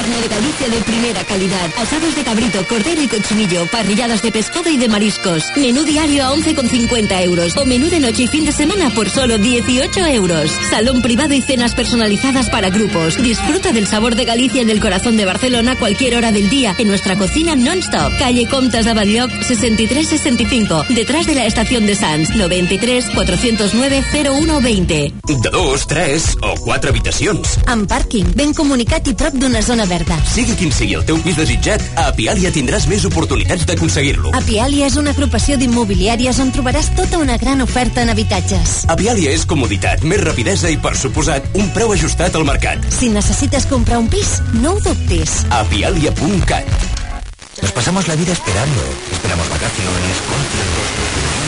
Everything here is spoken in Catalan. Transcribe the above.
carne de Galicia de primera calidad. Asados de cabrito, cordero y cochinillo, parrilladas de pescado y de mariscos. Menú diario a 11,50 euros. O menú de noche y fin de semana por solo 18 euros. Salón privado y cenas personalizadas para grupos. Disfruta del sabor de Galicia en el corazón de Barcelona a cualquier hora del día en nuestra cocina non-stop. Calle Comtes de Batlló 6365, detrás de la estación de Sants. 93 409 0120. De 2, 3 o 4 habitacions. Amb pàrquing, ben comunicat i prop d'una zona verda. Sigui quin sigui el teu pis desitjat, a Apiàlia tindràs més oportunitats d'aconseguir-lo. Apiàlia és una agrupació d'immobiliàries on trobaràs tota una gran oferta en habitatges. Apiàlia és comoditat, més rapidesa i, per suposat, un preu ajustat al mercat. Si necessites comprar un pis, no ho dubtis. Apiàlia.cat. Nos pasamos la vida esperando. Esperamos vacaciones, conciertos,